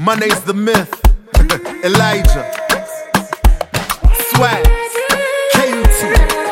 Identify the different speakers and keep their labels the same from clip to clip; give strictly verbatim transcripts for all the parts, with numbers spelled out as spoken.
Speaker 1: Money's the myth. Elijah. Swag. K U T.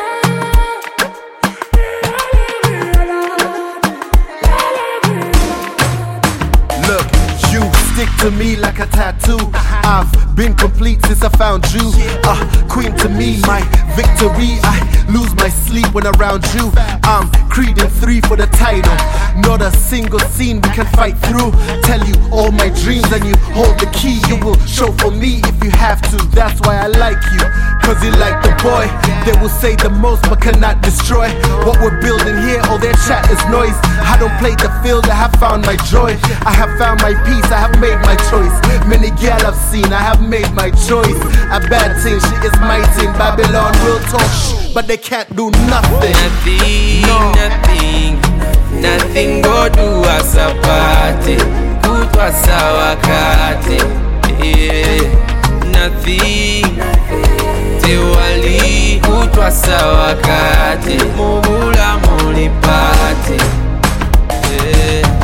Speaker 1: Look, you stick to me like a tattoo. I've been complete since I found you. Uh, queen to me, my victory. I lose my sleep when around you. I'm Creed in three for the title. Not a single scene we can fight through. Tell you all my dreams and you hold the key. You will show for me if you have to. That's why I like you, cause you like the boy. They will say the most but cannot destroy what we're building here. All their chat is noise. I don't play the field, I have found my joy. I have found my peace, I have made my choice. Many gal I've seen, I have made my choice. A bad thing, she is mighty in Babylon. Will talk shh, but they can't do nothing.
Speaker 2: Nothing,
Speaker 1: no.
Speaker 2: nothing, nothing go do us a party. Good was our wakati. Yeah, nothing. Tewali, good was our wakati. Mubula muli party. Yeah.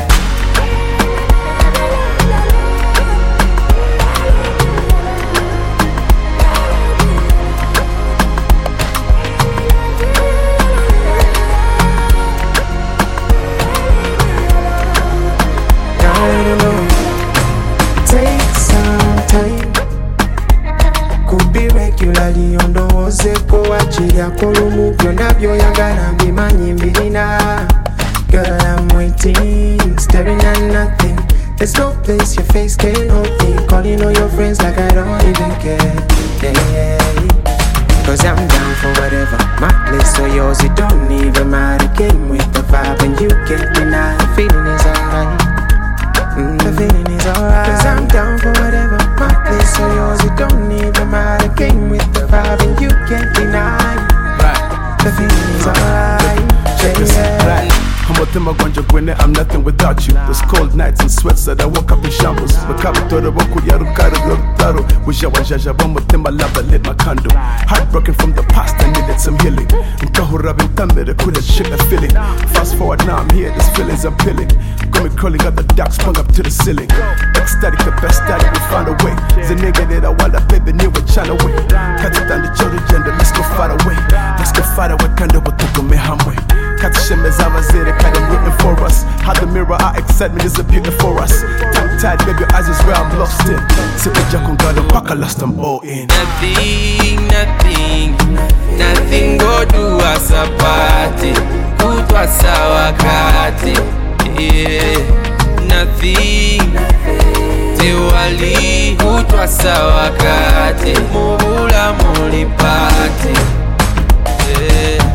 Speaker 3: Take some time. Could be regularly on the Ozeko Achiya Kolumu Byonna byoyagala mbimanyi mbirina. Girl, I'm waiting, staring at nothing. There's no place your face can hold me. Calling all your friends like I don't even care. Yeah. Cause I'm down for whatever. My place or yours, it don't even matter. Game with the vibe and you can't deny. The feeling is alright. Mm, the feeling is alright. Cause I'm down for whatever. My place or yours, it don't even matter. Game with the vibe and you can't deny.
Speaker 4: Right.
Speaker 3: The feeling is alright.
Speaker 4: Check this out. Right. I'm nothing without you. Those cold nights and sweats that I woke up in shambles. Makabutora wakuyaru karu rotaro. Wisha wajaja bamutima lava lit my candle. Heartbroken from the past, I needed some healing. Nkahura bintamere kule shit a feeling. Fast forward now I'm here, these feelings I'm peeling. Got me crawling out the dark, sprung up to the ceiling. Ecstatic, the best static, we found a way. The nigga that I want, a baby knew we're trying to wait. Cut it down the children gender, let's go far away. Let's go far away, kando watuko mehamwe. Cut the shimmies, I was there, kind of rooting for us. How the mirror, our excitement is appealing for us. Tongue tied, baby, your eyes is where I'm lost in. Sit the jack on God and pack, I lost them all in.
Speaker 2: Nothing, nothing, nothing go do us a party. Good was our wakati. Yeah, nothing. Tewali, good was our wakati. Mubula muli party. Yeah.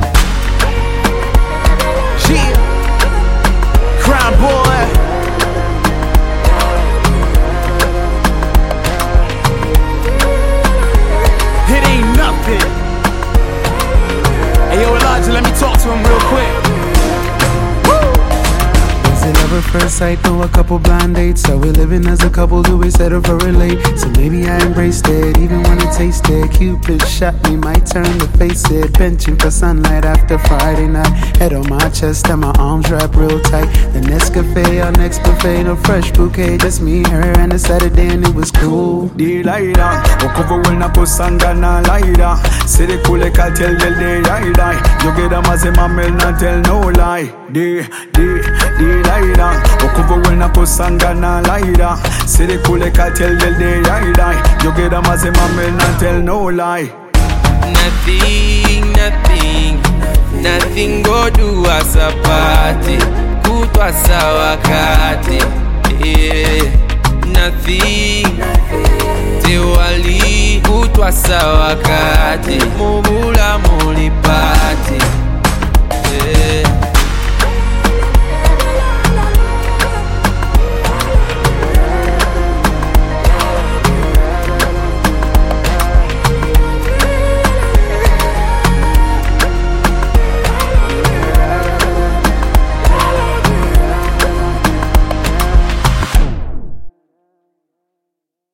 Speaker 1: Crime boy. It ain't nothing. Hey yo Elijah, let me talk to him real quick.
Speaker 5: Love at first sight, through a couple blind dates. Are we living as a couple? Do we settle for relate? So maybe I embraced it, even when it tasted. Cupid shot me, might turn to face it. Benching for sunlight after Friday night. Head on my chest and my arms wrapped real tight. The Nescafe, our next buffet, no fresh bouquet. Just me, her, and a Saturday, and it was cool.
Speaker 4: Delilah, okuva wena kusanga na laida. Siri kule katel del de yaida. You get a mazema mel na tell no lie. De, de, delilah. Okuva wena kusanga na laida. Siri kule katel del de yaida. You get a mazema mel na tell no lie.
Speaker 2: Nothing, nothing, nothing go do us a party. Good was our wakati. Yeah, nothing. Tewali, good was our wakati.